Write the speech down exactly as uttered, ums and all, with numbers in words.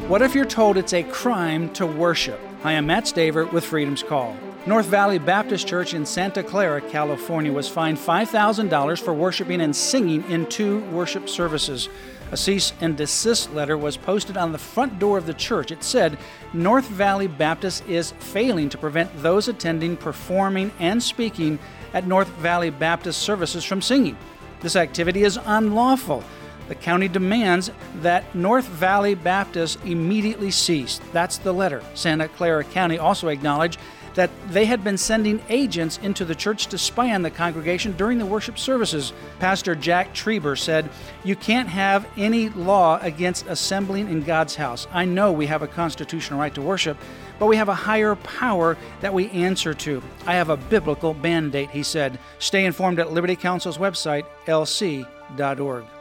What if you're told it's a crime to worship? Hi, I'm Matt Staver with Freedom's Call. North Valley Baptist Church in Santa Clara, California was fined five thousand dollars for worshiping and singing in two worship services. A cease and desist letter was posted on the front door of the church. It said, North Valley Baptist is failing to prevent those attending, performing, and speaking at North Valley Baptist services from singing. This activity is unlawful. The county demands that North Valley Baptist immediately cease. That's the letter. Santa Clara County also acknowledged that they had been sending agents into the church to spy on the congregation during the worship services. Pastor Jack Treber said, "You can't have any law against assembling in God's house. I know we have a constitutional right to worship, but we have a higher power that we answer to. I have a biblical mandate," he said. Stay informed at Liberty Counsel's website, L C dot org.